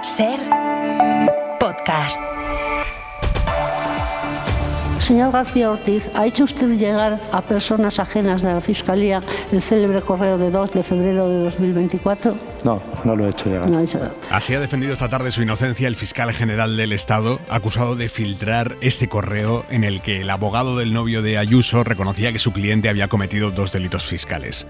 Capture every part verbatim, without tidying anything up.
Ser podcast. Señor García Ortiz, ¿ha hecho usted llegar a personas ajenas de la Fiscalía el célebre correo de dos de febrero de dos mil veinticuatro? No, no lo he hecho llegar. No ha hecho. Así ha defendido esta tarde su inocencia el fiscal general del Estado, acusado de filtrar ese correo en el que el abogado del novio de Ayuso reconocía que su cliente había cometido dos delitos fiscales.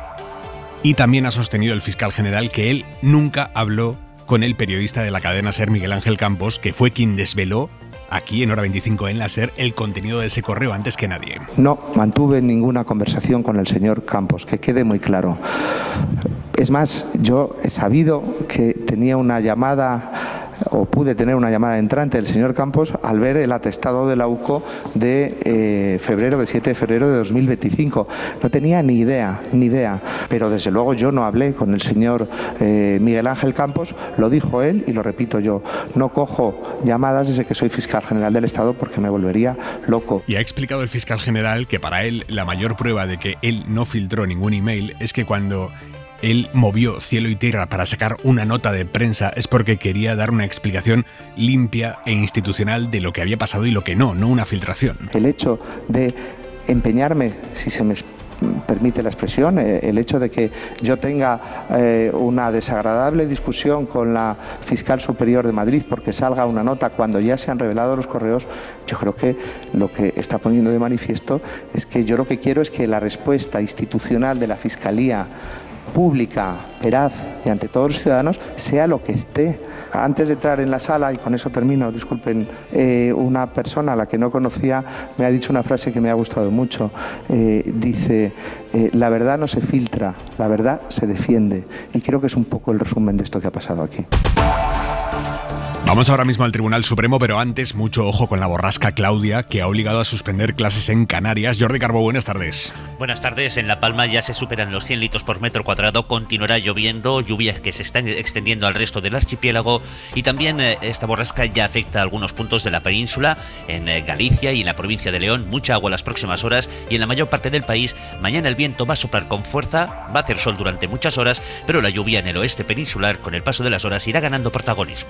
Y también ha sostenido el fiscal general que él nunca habló con el periodista de la cadena SER, Miguel Ángel Campos, que fue quien desveló aquí en Hora veinticinco en la SER el contenido de ese correo antes que nadie. No mantuve ninguna conversación con el señor Campos, que quede muy claro. Es más, yo he sabido que tenía una llamada o pude tener una llamada entrante del señor Campos al ver el atestado de la U C O de eh, febrero, de siete de febrero de dos mil veinticinco. No tenía ni idea, ni idea, pero desde luego yo no hablé con el señor eh, Miguel Ángel Campos, lo dijo él y lo repito yo, no cojo llamadas desde que soy fiscal general del Estado porque me volvería loco. Y ha explicado el fiscal general que para él la mayor prueba de que él no filtró ningún email es que cuando él movió cielo y tierra para sacar una nota de prensa es porque quería dar una explicación limpia e institucional de lo que había pasado y lo que no, no una filtración. El hecho de empeñarme, si se me permite la expresión, el hecho de que yo tenga eh, una desagradable discusión con la fiscal superior de Madrid porque salga una nota cuando ya se han revelado los correos, yo creo que lo que está poniendo de manifiesto es que yo lo que quiero es que la respuesta institucional de la Fiscalía pública, veraz y ante todos los ciudadanos sea lo que esté. Antes de entrar en la sala, y con eso termino, disculpen, eh, una persona a la que no conocía me ha dicho una frase que me ha gustado mucho. Eh, dice, eh, la verdad no se filtra, la verdad se defiende. Y creo que es un poco el resumen de esto que ha pasado aquí. Vamos ahora mismo al Tribunal Supremo, pero antes mucho ojo con la borrasca Claudia, que ha obligado a suspender clases en Canarias. Jordi Carbó, buenas tardes. Buenas tardes. En La Palma ya se superan los cien litros por metro cuadrado. Continuará lloviendo, lluvias que se están extendiendo al resto del archipiélago. Y también eh, esta borrasca ya afecta a algunos puntos de la península, en eh, Galicia y en la provincia de León. Mucha agua las próximas horas y en la mayor parte del país. Mañana el viento va a soplar con fuerza, va a hacer sol durante muchas horas, pero la lluvia en el oeste peninsular, con el paso de las horas, irá ganando protagonismo.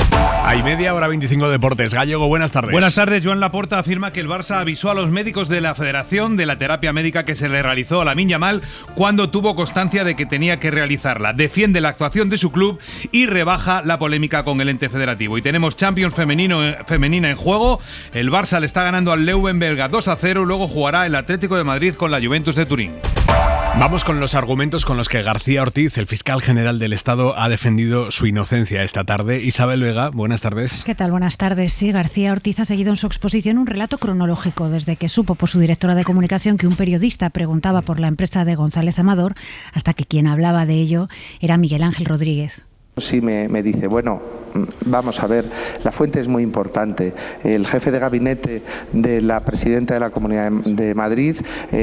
Hay media hora veinticinco Deportes. Gallego, buenas tardes. Buenas tardes. Joan Laporta afirma que el Barça avisó a los médicos de la Federación de la terapia médica que se le realizó a Lamine Yamal cuando tuvo constancia de que tenía que realizarla. Defiende la actuación de su club y rebaja la polémica con el ente federativo. Y tenemos Champions femenino, femenina en juego. El Barça le está ganando al Leuven belga dos a cero. Luego jugará el Atlético de Madrid con la Juventus de Turín. Vamos con los argumentos con los que García Ortiz, el fiscal general del Estado, ha defendido su inocencia esta tarde. Isabel Vega, buenas tardes. ¿Qué tal? Buenas tardes. Sí, García Ortiz ha seguido en su exposición un relato cronológico desde que supo por su directora de comunicación que un periodista preguntaba por la empresa de González Amador hasta que quien hablaba de ello era Miguel Ángel Rodríguez. Sí, me, me dice, bueno, vamos a ver, la fuente es muy importante. El jefe de gabinete de la presidenta de la Comunidad de Madrid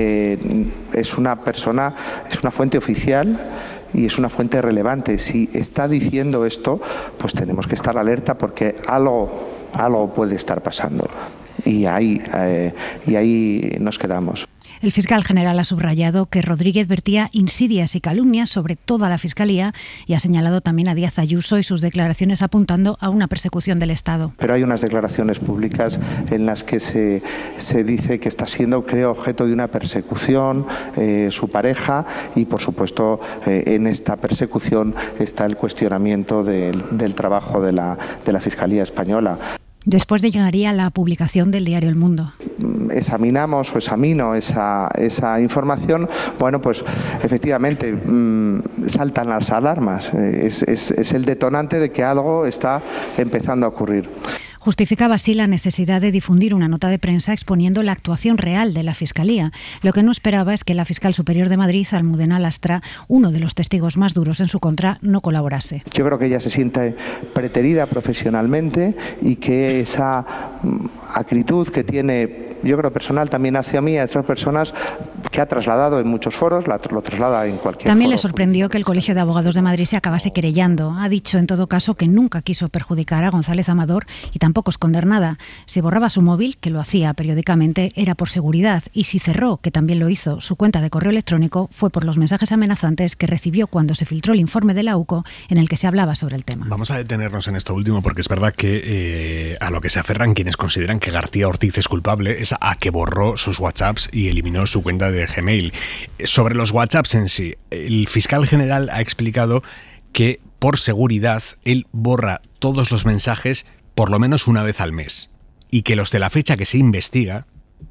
eh, es una persona, es una fuente oficial y es una fuente relevante. Si está diciendo esto, pues tenemos que estar alerta porque algo, algo puede estar pasando. Y ahí, eh, y ahí nos quedamos. El fiscal general ha subrayado que Rodríguez vertía insidias y calumnias sobre toda la Fiscalía y ha señalado también a Díaz Ayuso y sus declaraciones apuntando a una persecución del Estado. Pero hay unas declaraciones públicas en las que se, se dice que está siendo, creo, objeto de una persecución eh, su pareja y, por supuesto, eh, en esta persecución está el cuestionamiento del, del trabajo de la, de la Fiscalía española. Después de llegaría la publicación del diario El Mundo. Examinamos o examino esa, esa información, bueno, pues efectivamente mmm, saltan las alarmas. Es, es, es el detonante de que algo está empezando a ocurrir. Justificaba así la necesidad de difundir una nota de prensa exponiendo la actuación real de la Fiscalía. Lo que no esperaba es que la fiscal superior de Madrid, Almudena Lastra, uno de los testigos más duros en su contra, no colaborase. Yo creo que ella se siente preterida profesionalmente y que esa acritud que tiene yo creo personal también hacia mí, a otras personas que ha trasladado en muchos foros, la, lo traslada en cualquier También foro. le sorprendió que el Colegio de Abogados de Madrid se acabase querellando. Ha dicho en todo caso que nunca quiso perjudicar a González Amador y tampoco esconder nada. Si borraba su móvil, que lo hacía periódicamente, era por seguridad, y si cerró, que también lo hizo, su cuenta de correo electrónico, fue por los mensajes amenazantes que recibió cuando se filtró el informe de la U C O en el que se hablaba sobre el tema. Vamos a detenernos en esto último porque es verdad que eh, a lo que se aferran quienes consideran que García Ortiz es culpable es a que borró sus WhatsApps y eliminó su cuenta de Gmail. Sobre los WhatsApps en sí, el fiscal general ha explicado que por seguridad él borra todos los mensajes por lo menos una vez al mes y que los de la fecha que se investiga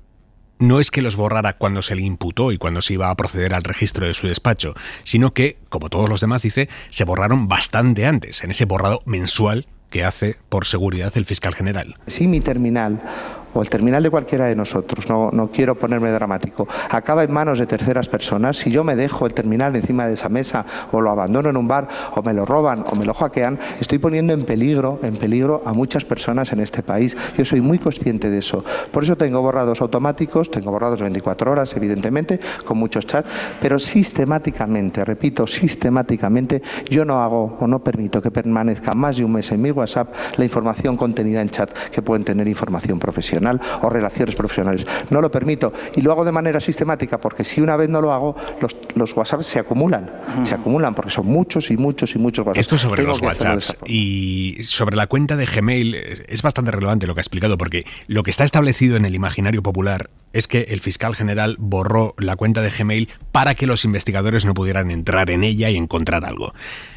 no es que los borrara cuando se le imputó y cuando se iba a proceder al registro de su despacho, sino que, como todos los demás, dice, se borraron bastante antes, en ese borrado mensual que hace por seguridad el fiscal general. Si mi terminal o el terminal de cualquiera de nosotros, no, no quiero ponerme dramático, acaba en manos de terceras personas, si yo me dejo el terminal encima de esa mesa o lo abandono en un bar o me lo roban o me lo hackean, estoy poniendo en peligro, en peligro a muchas personas en este país. Yo soy muy consciente de eso. Por eso tengo borrados automáticos, tengo borrados veinticuatro horas, evidentemente, con muchos chats, pero sistemáticamente, repito, sistemáticamente, yo no hago o no permito que permanezca más de un mes en mi WhatsApp la información contenida en chat que pueden tener información profesional o relaciones profesionales. No lo permito y lo hago de manera sistemática porque si una vez no lo hago, los, los WhatsApp se acumulan, uh-huh. se acumulan porque son muchos y muchos y muchos WhatsApp. Esto sobre Tengo los WhatsApps y sobre la cuenta de Gmail es bastante relevante lo que ha explicado porque lo que está establecido en el imaginario popular es que el fiscal general borró la cuenta de Gmail para que los investigadores no pudieran entrar en ella y encontrar algo.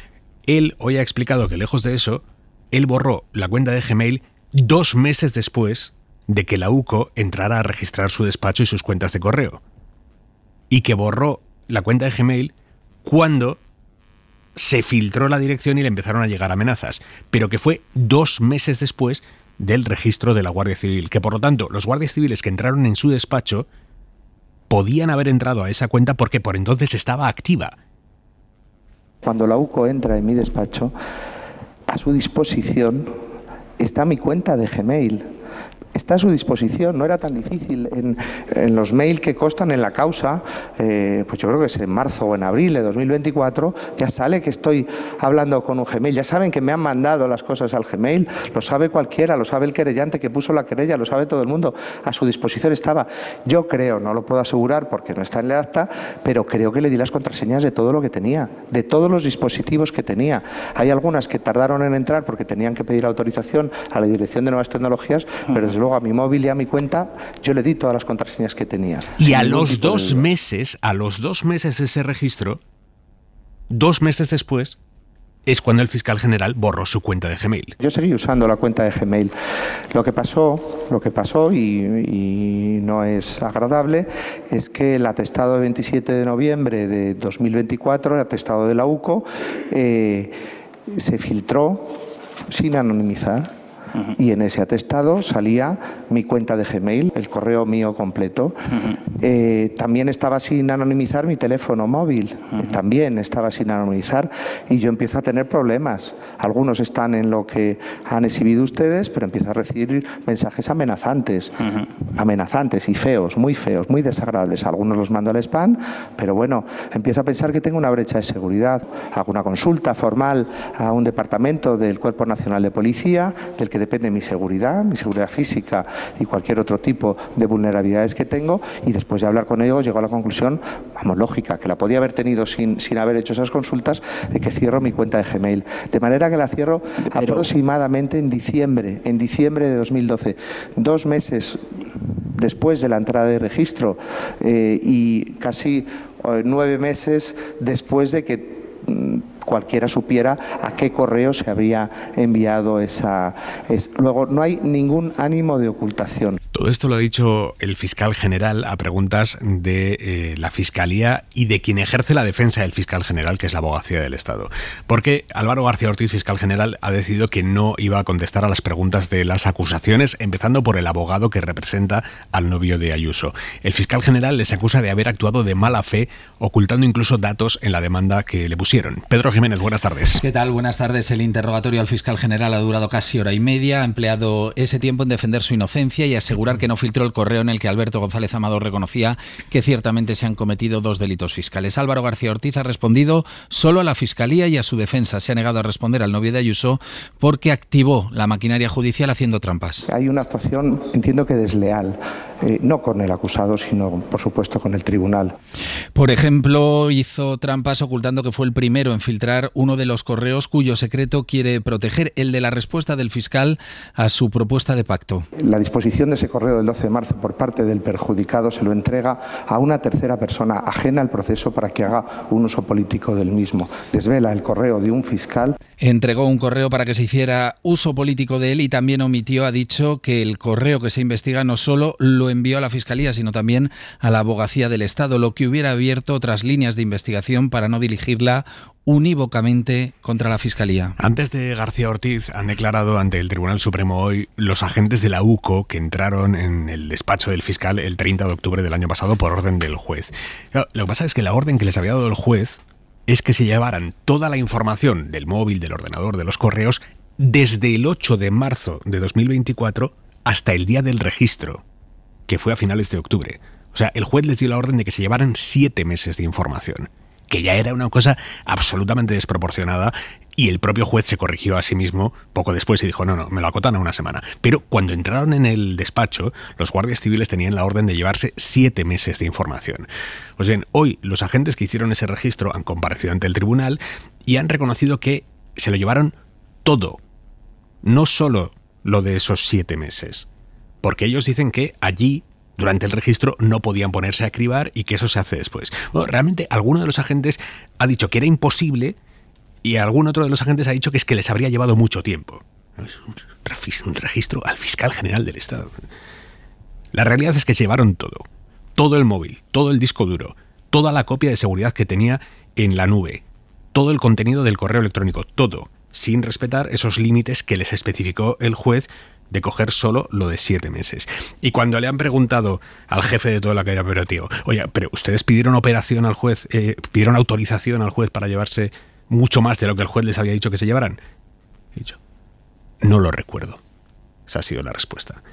Él hoy ha explicado que lejos de eso, él borró la cuenta de Gmail dos meses después de que la U C O entrara a registrar su despacho y sus cuentas de correo. Y que borró la cuenta de Gmail cuando se filtró la dirección y le empezaron a llegar amenazas. Pero que fue dos meses después del registro de la Guardia Civil. Que por lo tanto, los guardias civiles que entraron en su despacho podían haber entrado a esa cuenta porque por entonces estaba activa. Cuando la U C O entra en mi despacho, a su disposición está mi cuenta de Gmail. Está a su disposición, no era tan difícil. En, en los mails que constan en la causa, eh, pues yo creo que es en marzo o en abril de dos mil veinticuatro, ya sale que estoy hablando con un Gmail. Ya saben que me han mandado las cosas al Gmail, lo sabe cualquiera, lo sabe el querellante que puso la querella, lo sabe todo el mundo. A su disposición estaba. Yo creo, no lo puedo asegurar porque no está en el acta, pero creo que le di las contraseñas de todo lo que tenía, de todos los dispositivos que tenía. Hay algunas que tardaron en entrar porque tenían que pedir autorización a la Dirección de Nuevas Tecnologías, pero desde luego a mi móvil y a mi cuenta yo le di todas las contraseñas que tenía. Y a los dos meses, a los dos meses de ese registro, dos meses después, es cuando el fiscal general borró su cuenta de Gmail. Yo seguí usando la cuenta de Gmail. Lo que pasó, lo que pasó y, y no es agradable, es que el atestado de veintisiete de noviembre de dos mil veinticuatro, el atestado de la U C O, eh, se filtró sin anonimizar. Uh-huh. Y en ese atestado salía mi cuenta de Gmail, el correo mío completo. Uh-huh. Eh, también estaba sin anonimizar mi teléfono móvil, uh-huh. eh, también estaba sin anonimizar y yo empiezo a tener problemas. Algunos están en lo que han exhibido ustedes, pero empiezo a recibir mensajes amenazantes, uh-huh. amenazantes y feos, muy feos, muy desagradables. Algunos los mando al spam, pero bueno, empiezo a pensar que tengo una brecha de seguridad. Hago una consulta formal a un departamento del Cuerpo Nacional de Policía, del que depende mi seguridad, mi seguridad física y cualquier otro tipo de vulnerabilidades que tengo, y después de hablar con ellos llego a la conclusión, vamos, lógica, que la podía haber tenido sin, sin haber hecho esas consultas, de que cierro mi cuenta de Gmail. De manera que la cierro Pero... aproximadamente en diciembre, en diciembre de dos mil doce, dos meses después de la entrada de registro eh, y casi eh, nueve meses después de que cualquiera supiera a qué correo se habría enviado esa... Es, luego, no hay ningún ánimo de ocultación. Todo esto lo ha dicho el fiscal general a preguntas de eh, la Fiscalía y de quien ejerce la defensa del fiscal general, que es la Abogacía del Estado. Porque Álvaro García Ortiz, fiscal general, ha decidido que no iba a contestar a las preguntas de las acusaciones, empezando por el abogado que representa al novio de Ayuso. El fiscal general les acusa de haber actuado de mala fe, ocultando incluso datos en la demanda que le pusieron. Pedro Jiménez, buenas tardes. ¿Qué tal? Buenas tardes. El interrogatorio al fiscal general ha durado casi hora y media. Ha empleado ese tiempo en defender su inocencia y asegurar asegurar que no filtró el correo en el que Alberto González Amador reconocía que ciertamente se han cometido dos delitos fiscales. Álvaro García Ortiz ha respondido solo a la Fiscalía y a su defensa. Se ha negado a responder al novio de Ayuso porque activó la maquinaria judicial haciendo trampas. Hay una actuación, entiendo que desleal, eh, no con el acusado, sino por supuesto con el tribunal. Por ejemplo, hizo trampas ocultando que fue el primero en filtrar uno de los correos cuyo secreto quiere proteger, el de la respuesta del fiscal a su propuesta de pacto. La disposición de ese correo del doce de marzo por parte del perjudicado se lo entrega a una tercera persona ajena al proceso para que haga un uso político del mismo. Desvela el correo de un fiscal. Entregó un correo para que se hiciera uso político de él y también omitió, ha dicho, que el correo que se investiga no solo lo envió a la Fiscalía, sino también a la Abogacía del Estado, lo que hubiera abierto otras líneas de investigación para no dirigirla unívocamente contra la Fiscalía. Antes de García Ortiz han declarado ante el Tribunal Supremo hoy los agentes de la U C O que entraron en el despacho del fiscal el treinta de octubre del año pasado por orden del juez. Claro, lo que pasa es que la orden que les había dado el juez es que se llevaran toda la información del móvil, del ordenador, de los correos desde el ocho de marzo de dos mil veinticuatro hasta el día del registro, que fue a finales de octubre. O sea, el juez les dio la orden de que se llevaran siete meses de información, que ya era una cosa absolutamente desproporcionada, y el propio juez se corrigió a sí mismo poco después y dijo, no, no, me lo acotan a una semana. Pero cuando entraron en el despacho, los guardias civiles tenían la orden de llevarse siete meses de información. Pues bien, hoy los agentes que hicieron ese registro han comparecido ante el tribunal y han reconocido que se lo llevaron todo, no solo lo de esos siete meses, porque ellos dicen que allí, durante el registro, no podían ponerse a cribar y que eso se hace después. Bueno, realmente alguno de los agentes ha dicho que era imposible y algún otro de los agentes ha dicho que es que les habría llevado mucho tiempo. Es un registro al fiscal general del Estado. La realidad es que se llevaron todo. Todo el móvil, todo el disco duro, toda la copia de seguridad que tenía en la nube, todo el contenido del correo electrónico, todo, sin respetar esos límites que les especificó el juez de coger solo lo de siete meses. Y cuando le han preguntado al jefe de toda la cadena operativa, oye, pero ustedes pidieron operación al juez, eh, pidieron autorización al juez para llevarse mucho más de lo que el juez les había dicho que se llevaran, he dicho, no lo recuerdo. Esa ha sido la respuesta.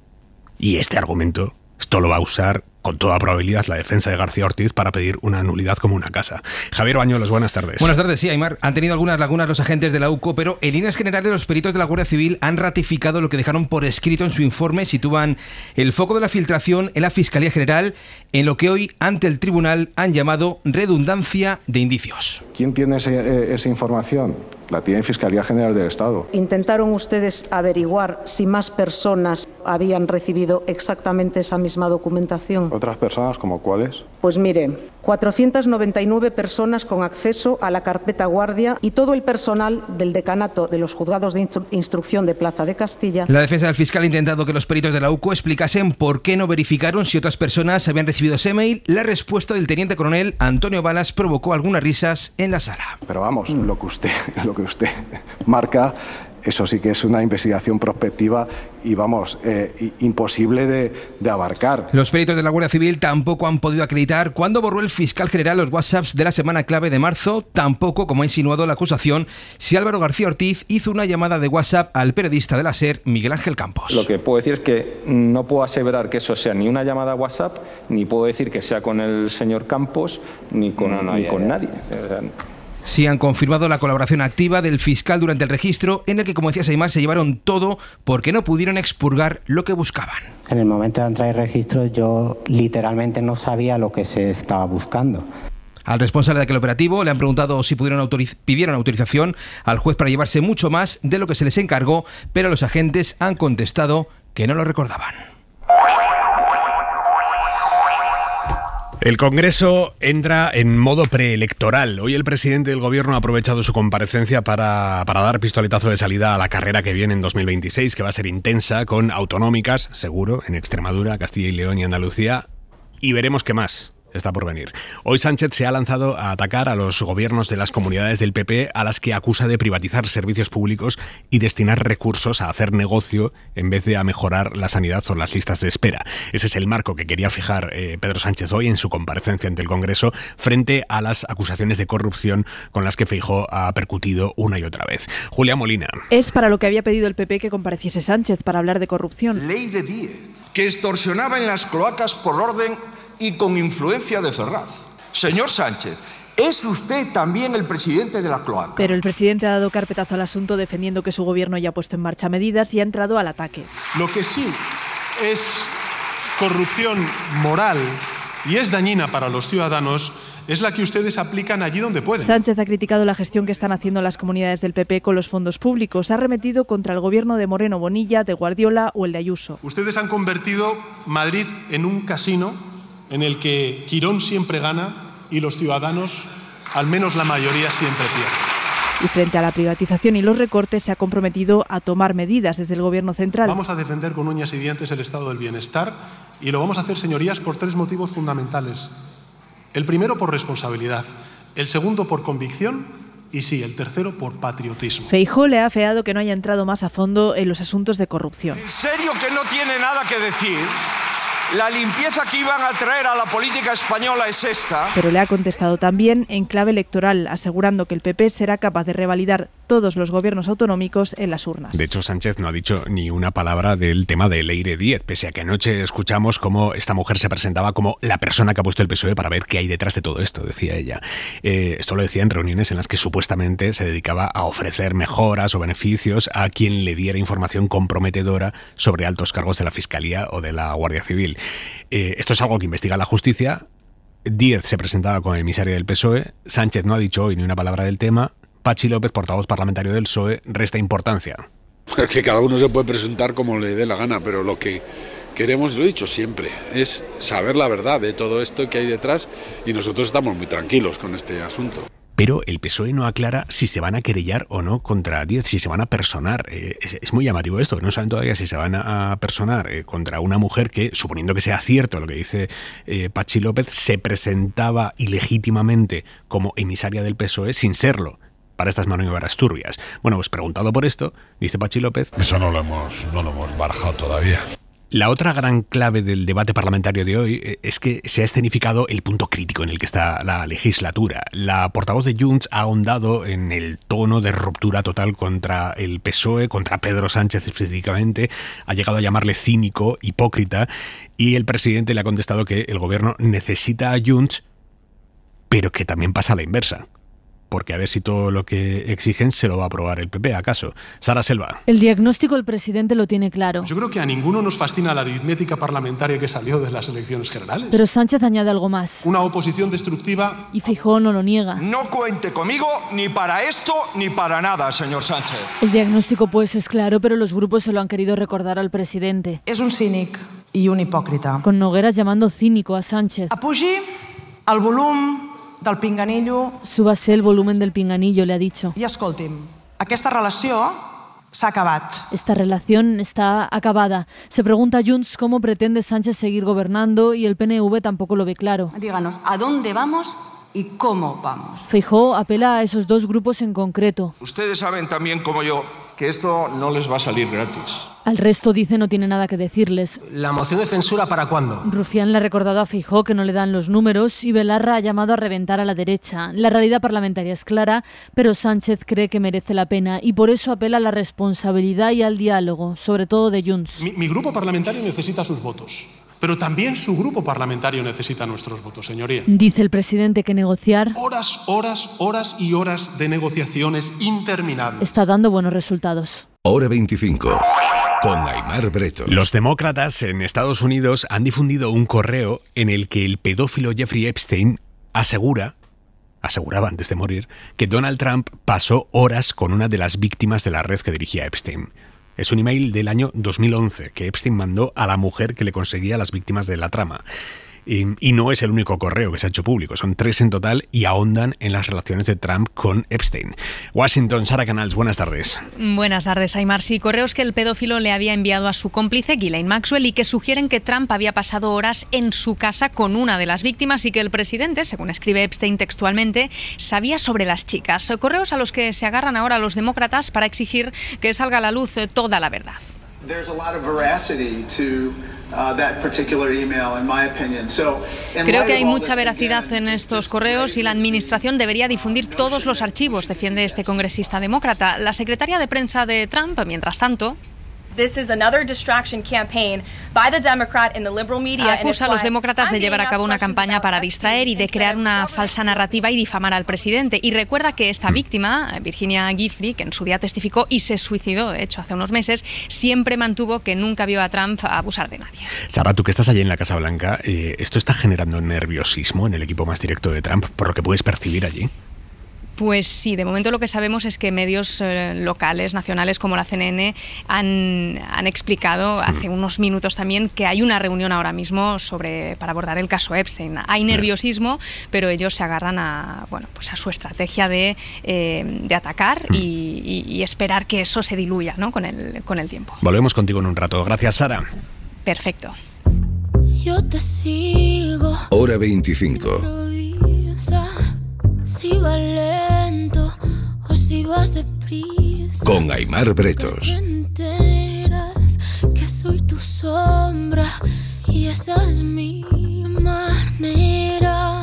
Y este argumento, esto lo va a usar con toda probabilidad la defensa de García Ortiz para pedir una nulidad como una casa. Javier Bañuelos, buenas tardes. Buenas tardes, sí, Aymar. Han tenido algunas lagunas los agentes de la U C O, pero en líneas generales los peritos de la Guardia Civil han ratificado lo que dejaron por escrito en su informe. Sitúan el foco de la filtración en la Fiscalía General, en lo que hoy ante el tribunal han llamado redundancia de indicios. ¿Quién tiene ese, esa información? La tiene Fiscalía General del Estado. ¿Intentaron ustedes averiguar si más personas habían recibido exactamente esa misma documentación? ¿Otras personas como cuáles? Pues mire, cuatrocientas noventa y nueve personas con acceso a la carpeta guardia y todo el personal del decanato de los juzgados de instru- instrucción de Plaza de Castilla. La defensa del fiscal ha intentado que los peritos de la U C O explicasen por qué no verificaron si otras personas habían recibido ese mail. La respuesta del teniente coronel Antonio Balas provocó algunas risas en la sala. Pero vamos, mm. lo que usted, lo que usted marca, eso sí que es una investigación prospectiva y, vamos, eh, imposible de, de abarcar. Los peritos de la Guardia Civil tampoco han podido acreditar cuándo borró el fiscal general los WhatsApps de la semana clave de marzo, tampoco, como ha insinuado la acusación, si Álvaro García Ortiz hizo una llamada de WhatsApp al periodista de la SER, Miguel Ángel Campos. Lo que puedo decir es que no puedo aseverar que eso sea ni una llamada a WhatsApp, ni puedo decir que sea con el señor Campos, ni con, no, no, ni ya, con ya. nadie. O sea, Sí han confirmado la colaboración activa del fiscal durante el registro, en el que, como decía Aymar, se llevaron todo porque no pudieron expurgar lo que buscaban. En el momento de entrar en registro yo literalmente no sabía lo que se estaba buscando. Al responsable de aquel operativo le han preguntado si pudieron autoriz- pidieron autorización al juez para llevarse mucho más de lo que se les encargó, pero los agentes han contestado que no lo recordaban. El Congreso entra en modo preelectoral. Hoy el presidente del Gobierno ha aprovechado su comparecencia para, para dar pistoletazo de salida a la carrera que viene en dos mil veintiséis, que va a ser intensa, con autonómicas, seguro, en Extremadura, Castilla y León y Andalucía, y veremos qué más está por venir. Hoy Sánchez se ha lanzado a atacar a los gobiernos de las comunidades del P P, a las que acusa de privatizar servicios públicos y destinar recursos a hacer negocio en vez de a mejorar la sanidad o las listas de espera. Ese es el marco que quería fijar eh, Pedro Sánchez hoy en su comparecencia ante el Congreso, frente a las acusaciones de corrupción con las que Feijóo ha percutido una y otra vez. Julia Molina. Es para lo que había pedido el P P que compareciese Sánchez, para hablar de corrupción. Ley de diez. que extorsionaba en las cloacas por orden y con influencia de Ferraz. Señor Sánchez, ¿es usted también el presidente de la cloaca? Pero el presidente ha dado carpetazo al asunto defendiendo que su gobierno ya ha puesto en marcha medidas y ha entrado al ataque. Lo que sí es corrupción moral y es dañina para los ciudadanos es la que ustedes aplican allí donde pueden. Sánchez ha criticado la gestión que están haciendo las comunidades del P P con los fondos públicos. Ha arremetido contra el gobierno de Moreno Bonilla, de Guardiola o el de Ayuso. Ustedes han convertido Madrid en un casino en el que Quirón siempre gana y los ciudadanos, al menos la mayoría, siempre pierden. Y frente a la privatización y los recortes se ha comprometido a tomar medidas desde el Gobierno central. Vamos a defender con uñas y dientes el estado del bienestar y lo vamos a hacer, señorías, por tres motivos fundamentales. El primero por responsabilidad, el segundo por convicción y sí, el tercero por patriotismo. Feijóo le ha afeado que no haya entrado más a fondo en los asuntos de corrupción. ¿En serio que no tiene nada que decir? La limpieza que iban a traer a la política española es esta. Pero le ha contestado también en clave electoral, asegurando que el P P será capaz de revalidar todos los gobiernos autonómicos en las urnas. De hecho, Sánchez no ha dicho ni una palabra del tema de Leire Díez, pese a que anoche escuchamos cómo esta mujer se presentaba como la persona que ha puesto el P S O E para ver qué hay detrás de todo esto, decía ella. Eh, esto lo decía en reuniones en las que supuestamente se dedicaba a ofrecer mejoras o beneficios a quien le diera información comprometedora sobre altos cargos de la Fiscalía o de la Guardia Civil. Eh, esto es algo que investiga la justicia. Díez se presentaba como emisario del P S O E. Sánchez no ha dicho hoy ni una palabra del tema. Pachi López, portavoz parlamentario del P S O E, resta importancia. Es que cada uno se puede presentar como le dé la gana, pero lo que queremos, lo he dicho siempre, es saber la verdad de todo esto que hay detrás y nosotros estamos muy tranquilos con este asunto. Pero el P S O E no aclara si se van a querellar o no contra Díez, si se van a personar. Eh, es, es muy llamativo esto, no saben todavía si se van a, a personar eh, contra una mujer que, suponiendo que sea cierto lo que dice eh, Pachi López, se presentaba ilegítimamente como emisaria del P S O E sin serlo para estas maniobras turbias. Bueno, pues preguntado por esto, dice Pachi López... Eso no lo hemos, no lo hemos barajado todavía. La otra gran clave del debate parlamentario de hoy es que se ha escenificado el punto crítico en el que está la legislatura. La portavoz de Junts ha ahondado en el tono de ruptura total contra el P S O E, contra Pedro Sánchez específicamente, ha llegado a llamarle cínico, hipócrita, y el presidente le ha contestado que el gobierno necesita a Junts, pero que también pasa a la inversa. Porque a ver si todo lo que exigen se lo va a aprobar el P P, ¿acaso? Sara Selva. El diagnóstico el presidente lo tiene claro. Yo creo que a ninguno nos fascina la aritmética parlamentaria que salió de las elecciones generales. Pero Sánchez añade algo más. Una oposición destructiva. Y Feijóo no lo niega. No cuente conmigo ni para esto ni para nada, señor Sánchez. El diagnóstico pues es claro, pero los grupos se lo han querido recordar al presidente. És un cínic i un hipòcrita. Con Nogueras llamando cínico a Sánchez. Apugi el volum del pinganillo. Súbase el volumen del pinganillo, le ha dicho. I escolti'm, aquesta relació s'ha acabat. Esta relación está acabada. Se pregunta Junts cómo pretende Sánchez seguir gobernando y el P N V tampoco lo ve claro. Díganos, ¿a dónde vamos y cómo vamos? Feijóo apela a esos dos grupos en concreto. Ustedes saben también como yo que esto no les va a salir gratis. Al resto dice no tiene nada que decirles. ¿La moción de censura para cuándo? Rufián le ha recordado a Feijóo que no le dan los números y Belarra ha llamado a reventar a la derecha. La realidad parlamentaria es clara, pero Sánchez cree que merece la pena y por eso apela a la responsabilidad y al diálogo, sobre todo de Junts. Mi, mi grupo parlamentario necesita sus votos, pero también su grupo parlamentario necesita nuestros votos, señoría. Dice el presidente que negociar... Horas, horas, horas y horas de negociaciones interminables. Está dando buenos resultados. Hora veinticinco. Con Aimar Bretos. Los demócratas en Estados Unidos han difundido un correo en el que el pedófilo Jeffrey Epstein asegura, aseguraba antes de morir, que Donald Trump pasó horas con una de las víctimas de la red que dirigía Epstein. Es un email del año dos mil once que Epstein mandó a la mujer que le conseguía las víctimas de la trama. Y, y no es el único correo que se ha hecho público, son tres en total y ahondan en las relaciones de Trump con Epstein. Washington, Sara Canals, buenas tardes. Buenas tardes, Aimar. Sí, correos que el pedófilo le había enviado a su cómplice, Ghislaine Maxwell, y que sugieren que Trump había pasado horas en su casa con una de las víctimas y que el presidente, según escribe Epstein textualmente, sabía sobre las chicas. Correos a los que se agarran ahora los demócratas para exigir que salga a la luz toda la verdad. Creo que hay mucha veracidad en estos correos y la administración debería difundir todos los archivos, defiende este congresista demócrata. La secretaria de prensa de Trump, mientras tanto... Acusa a los demócratas de llevar a cabo una campaña para distraer y de crear una falsa narrativa y difamar al presidente. Y recuerda que esta víctima, Virginia Giuffre, que en su día testificó y se suicidó, de hecho, hace unos meses, siempre mantuvo que nunca vio a Trump abusar de nadie. Sara, tú que estás allí en la Casa Blanca, eh, ¿esto está generando nerviosismo en el equipo más directo de Trump, por lo que puedes percibir allí? Pues sí, de momento lo que sabemos es que medios eh, locales, nacionales como la C N N han, han explicado hace unos minutos también que hay una reunión ahora mismo sobre para abordar el caso Epstein. Hay nerviosismo, pero ellos se agarran a, bueno, pues a su estrategia de, eh, de atacar y, y, y esperar que eso se diluya, ¿no? con, el, con el tiempo. Volvemos contigo en un rato. Gracias, Sara. Perfecto. Yo te sigo. Hora veinticinco. Si va lento o si vas deprisa. Con Aimar Bretos. Te enteras que soy tu sombra y esa es mi manera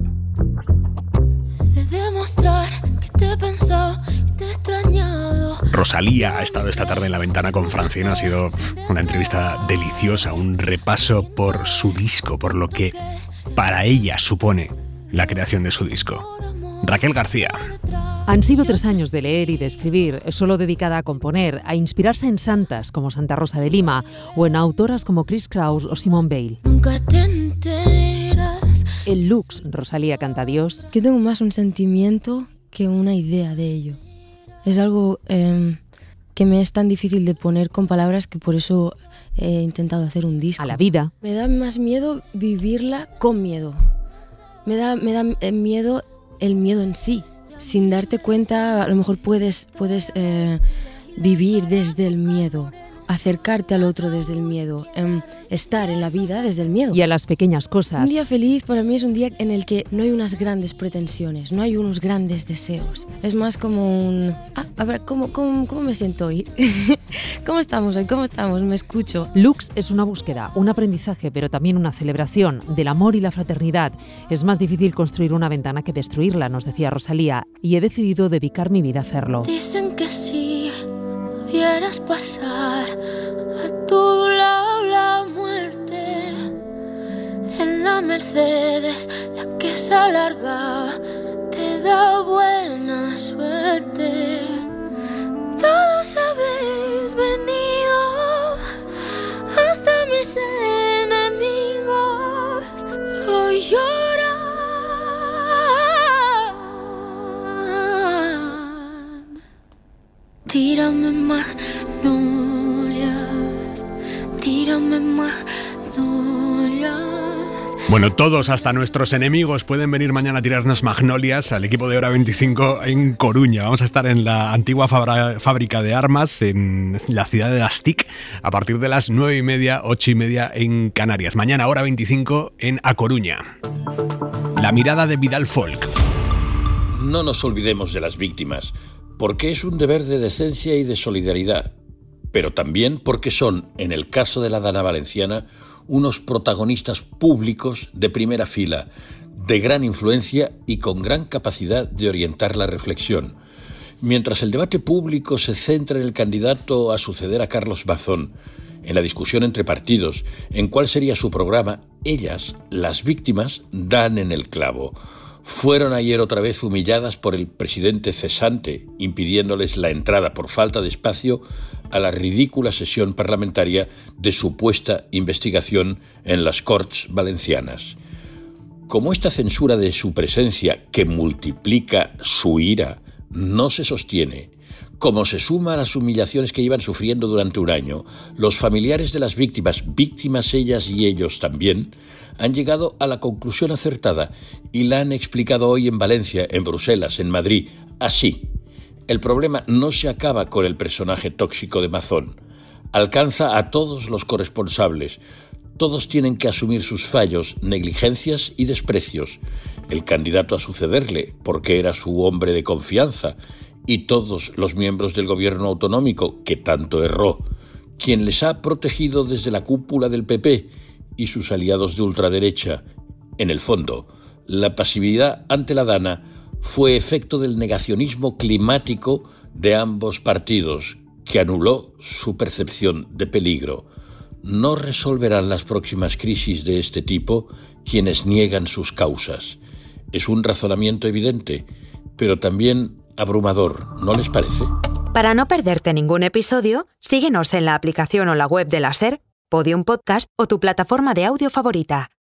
de demostrar que te he pensado y te he extrañado. Rosalía ha estado esta tarde en La Ventana con Francina. Ha sido una entrevista deliciosa, un repaso por su disco, por lo que para ella supone la creación de su disco. Raquel García. Han sido tres años de leer y de escribir, solo dedicada a componer, a inspirarse en santas como Santa Rosa de Lima o en autoras como Chris Kraus o Simone Weil. Nunca te enteras. El Lux, Rosalía canta Dios. Que tengo más un sentimiento que una idea de ello. Es algo eh, que me es tan difícil de poner con palabras que por eso he intentado hacer un disco. A la vida. Me da más miedo vivirla con miedo. Me da, me da miedo el miedo en sí. Sin darte cuenta, a lo mejor puedes, puedes eh, vivir desde el miedo, acercarte al otro desde el miedo, eh, estar en la vida desde el miedo. Y a las pequeñas cosas. Un día feliz para mí es un día en el que no hay unas grandes pretensiones, no hay unos grandes deseos. Es más como un... Ah, a ver, ¿cómo, cómo, cómo me siento hoy? ¿Cómo estamos hoy? ¿Cómo estamos? Me escucho. Lux es una búsqueda, un aprendizaje, pero también una celebración del amor y la fraternidad. Es más difícil construir una ventana que destruirla, nos decía Rosalía, y he decidido dedicar mi vida a hacerlo. Dicen que si vieras pasar a tu lado la muerte en la Mercedes, la que se alarga, te da buena suerte. Todos habéis venido, hasta mis enemigos hoy lloran. Tírame magnolias, tírame magnolias. Bueno, todos, hasta nuestros enemigos, pueden venir mañana a tirarnos magnolias al equipo de Hora veinticinco en Coruña. Vamos a estar en la antigua fabra, fábrica de armas en la ciudad de Las Tic a partir de las nueve y media, ocho y media en Canarias. Mañana, Hora veinticinco en A Coruña. La mirada de Vidal Folk. No nos olvidemos de las víctimas, porque es un deber de decencia y de solidaridad, pero también porque son, en el caso de la Dana Valenciana, unos protagonistas públicos de primera fila, de gran influencia y con gran capacidad de orientar la reflexión. Mientras el debate público se centra en el candidato a suceder a Carlos Mazón, en la discusión entre partidos, en cuál sería su programa, ellas, las víctimas, dan en el clavo. Fueron ayer otra vez humilladas por el presidente cesante, impidiéndoles la entrada por falta de espacio a la ridícula sesión parlamentaria de supuesta investigación en las Corts Valencianas. Como esta censura de su presencia, que multiplica su ira, no se sostiene, como se suma a las humillaciones que llevan sufriendo durante un año, los familiares de las víctimas, víctimas ellas y ellos también, han llegado a la conclusión acertada y la han explicado hoy en Valencia, en Bruselas, en Madrid, así. El problema no se acaba con el personaje tóxico de Mazón. Alcanza a todos los corresponsables. Todos tienen que asumir sus fallos, negligencias y desprecios. El candidato a sucederle, porque era su hombre de confianza, y todos los miembros del gobierno autonómico, que tanto erró. Quien les ha protegido desde la cúpula del P P y sus aliados de ultraderecha. En el fondo, la pasividad ante la Dana fue efecto del negacionismo climático de ambos partidos, que anuló su percepción de peligro. No resolverán las próximas crisis de este tipo quienes niegan sus causas. Es un razonamiento evidente, pero también abrumador, ¿no les parece? Para no perderte ningún episodio, síguenos en la aplicación o la web de la SER, Podium Podcast o tu plataforma de audio favorita.